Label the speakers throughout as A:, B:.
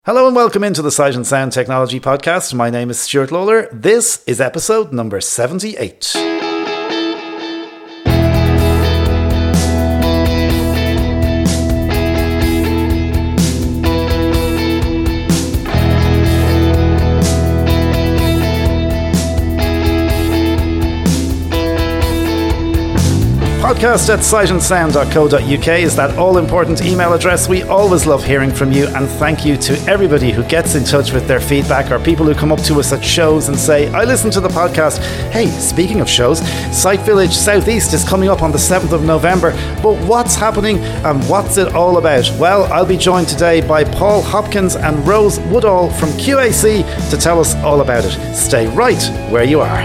A: Hello and welcome into the Sight and Sound Technology Podcast. My name is Stuart Lawler. This is episode number 78. Podcast at sightandsound.co.uk is that all-important email address. We always love hearing from you, and thank you to everybody who gets in touch with their feedback, or people who come up to us at shows and say, I listened to the podcast. Hey, speaking of shows, Sight Village Southeast is coming up on the 7th of November, but what's happening and what's it all about? Well, I'll be joined today by Paul Hopkins and Rose Woodall from QAC to tell us all about it. Stay right where you are.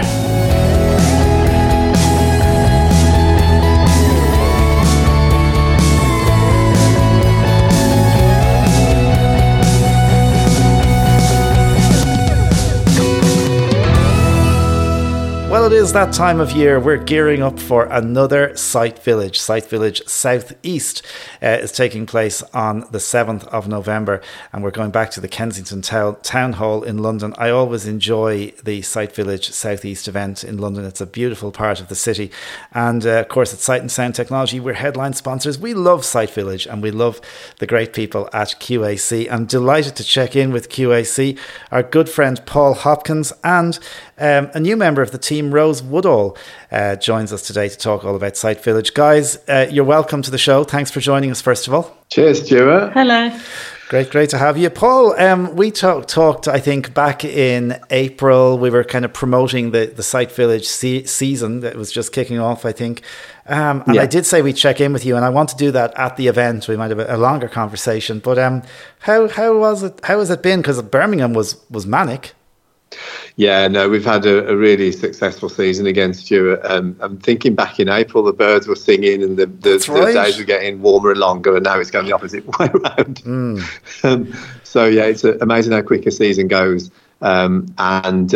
A: It is that time of year. We're gearing up for another Sight Village. Sight Village Southeast is taking place on the 7th of November, and we're going back to the Kensington Town Hall in London. I always enjoy the Sight Village Southeast event in London. It's a beautiful part of the city, and of course at Sight and Sound Technology we're headline sponsors. We love Sight Village and we love the great people at QAC. I'm delighted to check in with QAC, our good friend Paul Hopkins, and a new member of the team, Rose Woodall, joins us today to talk all about Sight Village. Guys, you're welcome to the show. Thanks for joining us, first of all.
B: Cheers, Stuart.
C: Hello.
A: Great to have you. Paul, we talked, I think, back in April. We were kind of promoting the Sight Village season that was just kicking off, I think. And yeah. I did say we'd check in with you, and I want to do that at the event. We might have a longer conversation. But how was it? How has it been? Because Birmingham was manic.
B: Yeah, no, we've had a really successful season again, Stuart. I'm thinking back in April, the birds were singing and the days were getting warmer and longer, and now it's going the opposite way around. So, yeah, it's amazing how quick a season goes. We've had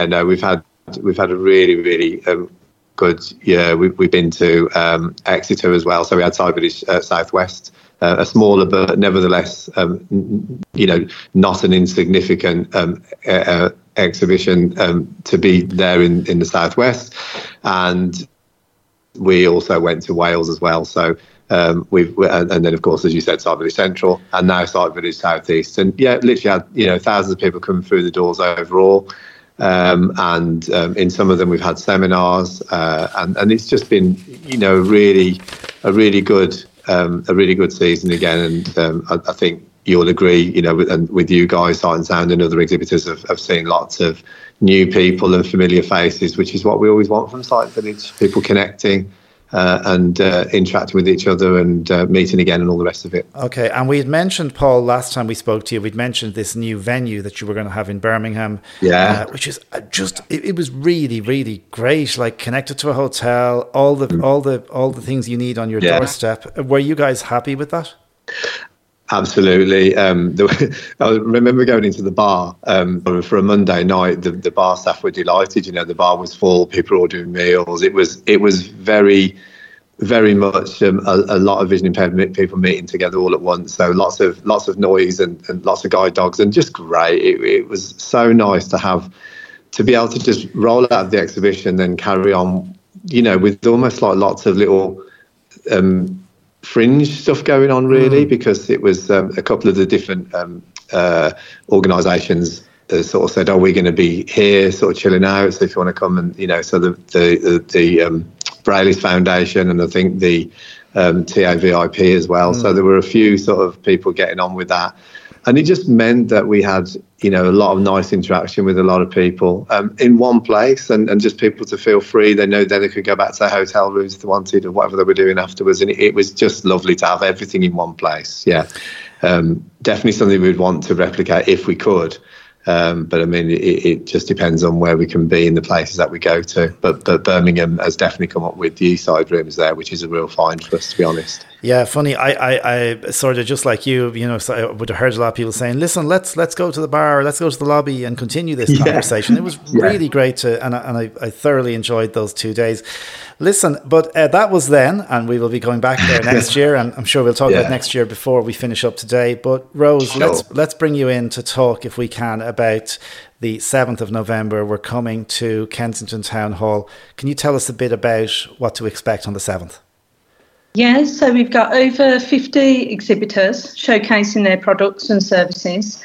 B: a really good year. We've been to Exeter as well. So we had Sight Village Southwest, a smaller but nevertheless, not an insignificant exhibition to be there in the Southwest. And we also went to Wales as well. So and then of course, as you said, Sight Village Central, and now Sight Village Southeast. And yeah, literally had thousands of people coming through the doors overall. And in some of them we've had seminars, and it's just been a really good season again. And I think you'll agree, with you guys, Sight and Sound and other exhibitors have seen lots of new people and familiar faces, which is what we always want from Sight Village, people connecting and interacting with each other and meeting again and all the rest of it.
A: Okay, and we had mentioned, Paul, last time we spoke to you, we'd mentioned this new venue that you were going to have in Birmingham, which is it was really, really great, like connected to a hotel, all the things you need on your doorstep. Were you guys happy with that?
B: Absolutely. I remember going into the bar for a Monday night. The bar staff were delighted. The bar was full. People were ordering meals. It was very, very much a lot of vision impaired people meeting together all at once. So lots of noise and lots of guide dogs, and just great. It was so nice to be able to just roll out of the exhibition, then carry on. With almost like lots of little fringe stuff going on, really, because it was a couple of the different organisations sort of said, we're going to be here sort of chilling out, so if you want to come, and so the Brailleys Foundation, and I think the TAVIP as well. So there were a few sort of people getting on with that, and it just meant that we had a lot of nice interaction with a lot of people in one place, and just people to feel free. They know then they could go back to their hotel rooms if they wanted, or whatever they were doing afterwards, and it was just lovely to have everything in one place. Definitely something we'd want to replicate if we could, but I mean it just depends on where we can be in the places that we go to, but Birmingham has definitely come up with the East Side rooms there, which is a real find for us, to be honest.
A: Yeah, funny. I sort of just like you, so I would have heard a lot of people saying, "Listen, let's go to the bar, let's go to the lobby and continue this conversation." It was really great and I thoroughly enjoyed those 2 days. Listen, but that was then, and we will be going back there next year, and I'm sure we'll talk about next year before we finish up today. But Rose, let's bring you in to talk, if we can, about the 7th of November. We're coming to Kensington Town Hall. Can you tell us a bit about what to expect on the 7th?
C: Yeah, so we've got over 50 exhibitors showcasing their products and services.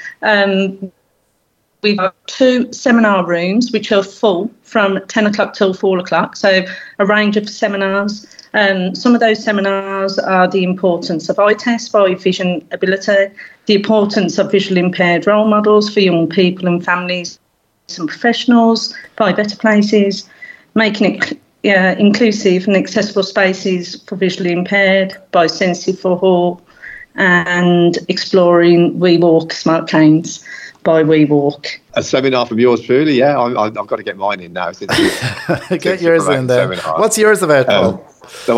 C: We've got 2 seminar rooms which are full from 10 o'clock till 4 o'clock, so a range of seminars. Some of those seminars are the importance of eye tests by vision ability, the importance of visually impaired role models for young people and families and professionals by Better Places, making it inclusive and accessible spaces for visually impaired by Sensitive for All, and exploring WeWalk smart canes by WeWalk.
B: A seminar from yours truly, I've got to get mine in now. Since
A: get yours in there. Seminar. What's yours about, Paul?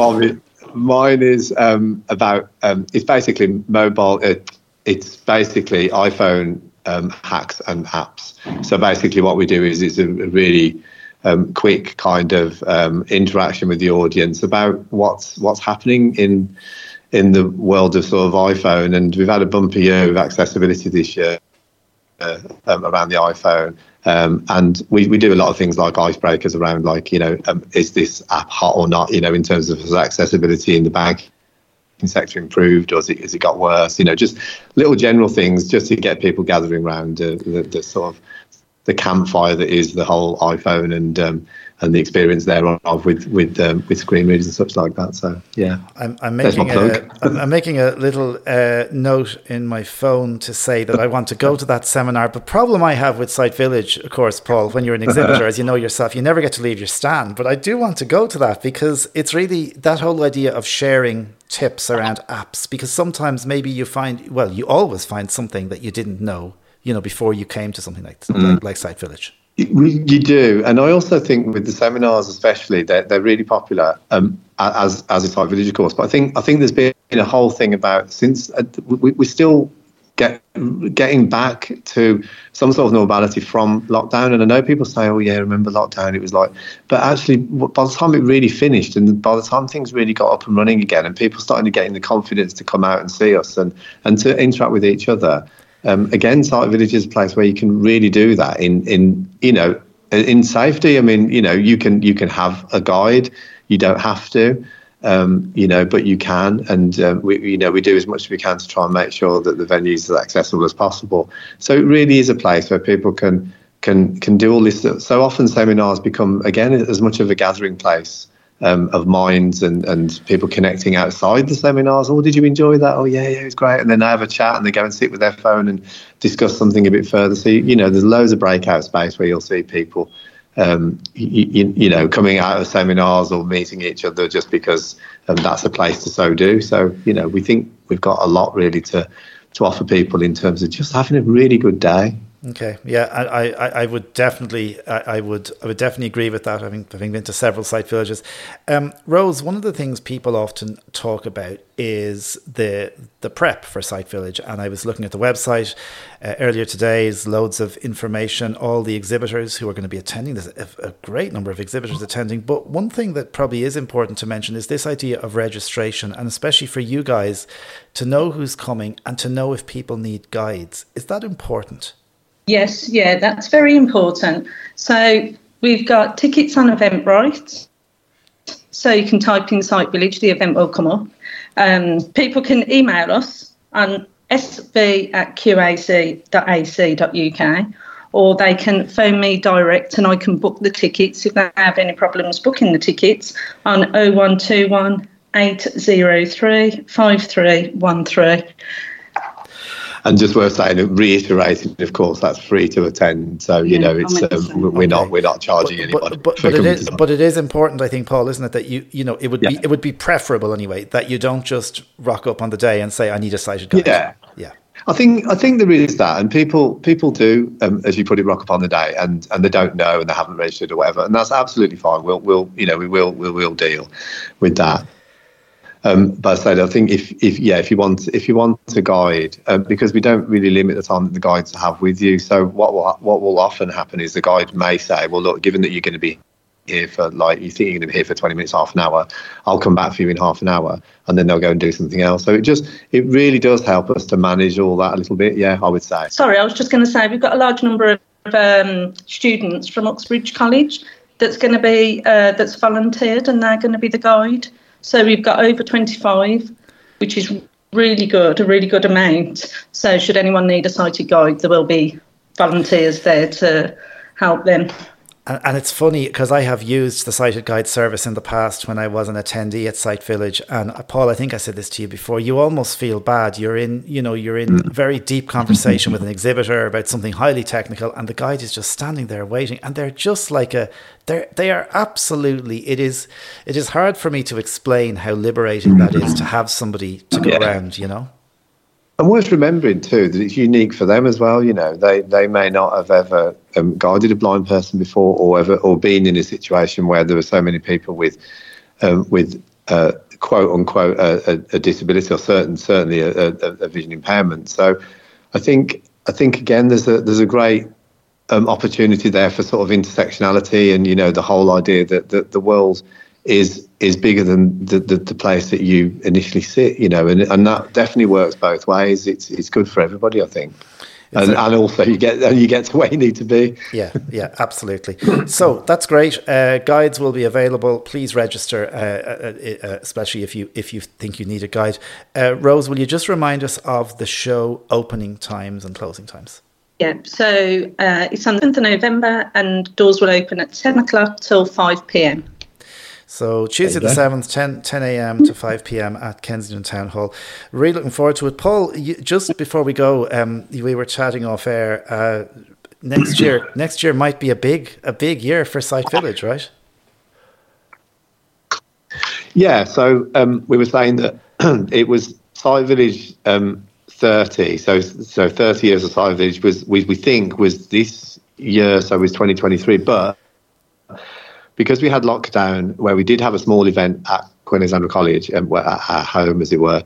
B: Mine is about, it's basically mobile, it's basically iPhone hacks and apps. So basically what we do is it's a really quick kind of interaction with the audience about what's happening in the world of sort of iPhone. And we've had a bumper year with accessibility this year around the iPhone. And we do a lot of things like icebreakers around, like, is this app hot or not, in terms of accessibility in the banking sector improved, or has it got worse? Just little general things just to get people gathering around the sort of the campfire that is the whole iPhone and the experience thereof with screen readers and such like that. So
A: I'm making a little note in my phone to say that I want to go to that seminar. But problem I have with Sight Village, of course, Paul, when you're an exhibitor, as you know yourself, you never get to leave your stand. But I do want to go to that because it's really that whole idea of sharing tips around apps. Because sometimes maybe you always find something that you didn't know, before you came to something like Sight Village.
B: You do, and I also think with the seminars, especially, they're really popular as a Sight Village, of course. But I think there's been a whole thing about since we're still getting back to some sort of normality from lockdown. And I know people say, "Oh yeah, remember lockdown? It was like," but actually, by the time it really finished, and by the time things really got up and running again, and people starting to gain the confidence to come out and see us and to interact with each other. Again, Sight Village is a place where you can really do that in safety. I mean, you can have a guide. You don't have to, but you can. And we do as much as we can to try and make sure that the venues are accessible as possible. So it really is a place where people can do all this. So often seminars become, again, as much of a gathering place of minds and people connecting outside the seminars. Oh, did you enjoy that? Oh, yeah, it was great. And then they have a chat and they go and sit with their phone and discuss something a bit further. So, there's loads of breakout space where you'll see people, coming out of seminars or meeting each other just because that's a place to so do. So, we think we've got a lot really to offer people in terms of just having a really good day.
A: Okay, yeah, I would definitely agree with that. Having been to several Sight Villages, Rose, one of the things people often talk about is the prep for Sight Village, and I was looking at the website earlier today. Is loads of information, all the exhibitors who are going to be attending. There's a great number of exhibitors attending, but one thing that probably is important to mention is this idea of registration, and especially for you guys to know who's coming and to know if people need guides. Is that important?
C: Yes, that's very important. So we've got tickets on Eventbrite. So you can type in Sight Village, the event will come up. People can email us on sv@qac.ac.uk, or they can phone me direct and I can book the tickets if they have any problems booking the tickets on 0121 803 5313.
B: And just worth saying, reiterating, of course, that's free to attend. So it's we're not charging anybody.
A: But it is important, I think, Paul, isn't it, that it would be preferable anyway that you don't just rock up on the day and say I need a sighted guide. Yeah. I
B: think there is that, and people do, as you put it, rock up on the day and they don't know and they haven't registered or whatever, and that's absolutely fine. We'll deal with that. But I think if you want to guide, because we don't really limit the time that the guides have with you. So what will often happen is the guide may say, well, look, given that you're going to be here for you think you're going to be here for 20 minutes, half an hour, I'll come back for you in half an hour, and then they'll go and do something else. So it really does help us to manage all that a little bit. Yeah, I would say.
C: Sorry, I was just going to say we've got a large number of students from Uxbridge College that's going to be that's volunteered, and they're going to be the guide. So we've got over 25, which is really good, a really good amount. So should anyone need a sighted guide, there will be volunteers there to help them.
A: And it's funny because I have used the Sighted Guide service in the past when I was an attendee at Sight Village. And Paul, I think I said this to you before, you almost feel bad. You're in very deep conversation with an exhibitor about something highly technical, and the guide is just standing there waiting. And they're just like they are absolutely, it is hard for me to explain how liberating that is to have somebody to go around,
B: And worth remembering too that it's unique for them as well. They may not have ever guided a blind person before, or been in a situation where there were so many people with quote unquote a disability, or certainly a vision impairment. So I think again there's a great opportunity there for sort of intersectionality, and the whole idea that the world is bigger than the place that you initially sit, and that definitely works both ways. It's good for everybody, I think. And also you get to where you need to be.
A: Yeah, absolutely. So that's great. Guides will be available. Please register, especially if you think you need a guide. Rose, will you just remind us of the show opening times and closing times?
C: Yeah, so it's on the 10th of November, and doors will open at 10 o'clock till 5 p.m.
A: So Tuesday the 7th, 10 a.m. to 5 p.m. at Kensington Town Hall. Really looking forward to it. Paul, just before we go, we were chatting off air. Next year might be a big year for Sight Village, right?
B: Yeah. So we were saying that it was Sight Village 30. So 30 years of Sight Village we think was this year. So it was 2023, but because we had lockdown, where we did have a small event at Queen Alexandra College, at our home, as it were,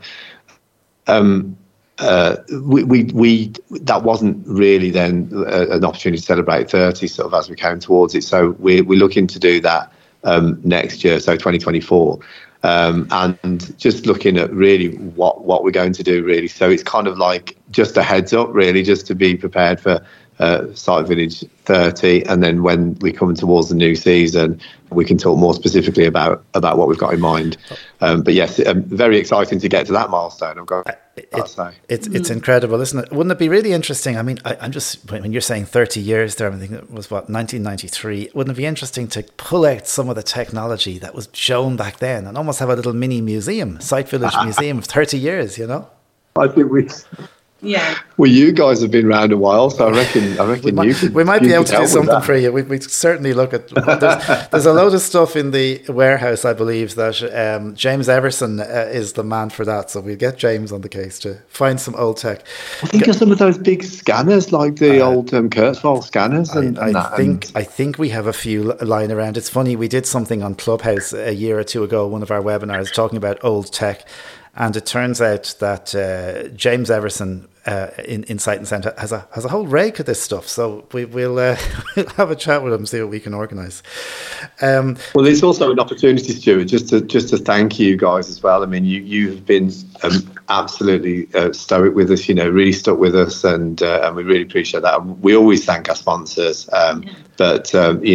B: we that wasn't really then an opportunity to celebrate 30, sort of as we came towards it. So we're looking to do that next year, so 2024, and just looking at really what we're going to do, really. So it's kind of like just a heads up, really, just to be prepared for Sight Village 30, and then when we come towards the new season, we can talk more specifically about what we've got in mind. But yes, very exciting to get to that milestone. I've got to say
A: it's incredible, isn't it? Wouldn't it be really interesting? I mean, I'm just, when you're saying 30 years there, I think it was 1993. Wouldn't it be interesting to pull out some of the technology that was shown back then and almost have a little mini museum, Sight Village museum of 30 years?
B: I think we.
C: Yeah.
B: Well, you guys have been around a while, so I reckon
A: we might be able to do something for you. We certainly look at. There's a load of stuff in the warehouse, I believe, that James Everson is the man for that. So we'll get James on the case to find some old tech.
B: I think of some of those big scanners, like the old Kurzweil scanners.
A: I think we have a few lying around. It's funny, we did something on Clubhouse a year or two ago, one of our webinars, talking about old tech. And it turns out that James Everson in Sight and Sound has a whole rake of this stuff. So we'll have a chat with him, see what we can organise.
B: Well, it's also an opportunity, Stuart, just to thank you guys as well. I mean, you've been absolutely stoic with us. Really stuck with us, and we really appreciate that. We always thank our sponsors, but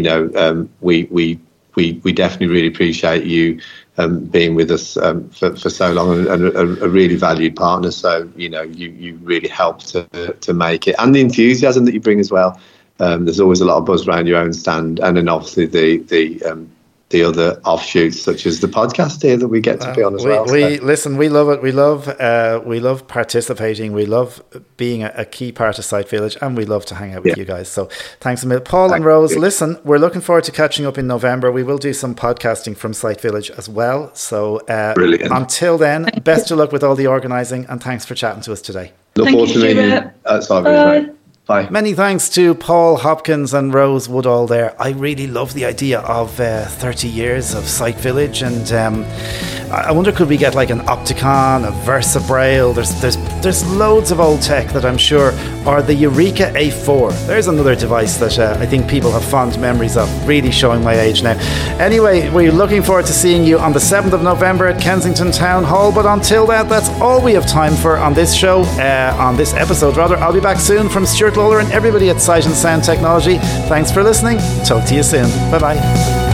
B: we definitely really appreciate you being with us for so long, and a really valued partner. So you really help to make it, and the enthusiasm that you bring as well. There's always a lot of buzz around your own stand, and then obviously the other offshoots, such as the podcast here that we get to be on as well.
A: Listen, we love it. We love participating. We love being a key part of Sight Village, and we love to hang out with you guys. So thanks a million. Paul and Rose, listen, we're looking forward to catching up in November. We will do some podcasting from Sight Village as well. So until then, best of luck with all the organising, and thanks for chatting to us today.
B: Look forward to meeting you at Sight Village. Bye.
A: Many thanks to Paul Hopkins and Rose Woodall there. I really love the idea of 30 years of Sight Village, and I wonder, could we get like an Opticon, a Versa Braille? There's loads of old tech that I'm sure, or the Eureka A4. There's another device that I think people have fond memories of, really showing my age now. Anyway, we're looking forward to seeing you on the 7th of November at Kensington Town Hall, but until that's all we have time for on this show, on this episode rather. I'll be back soon. From Stuart Lawler and everybody at Sight and Sound Technology, thanks for listening. Talk to you soon. Bye bye.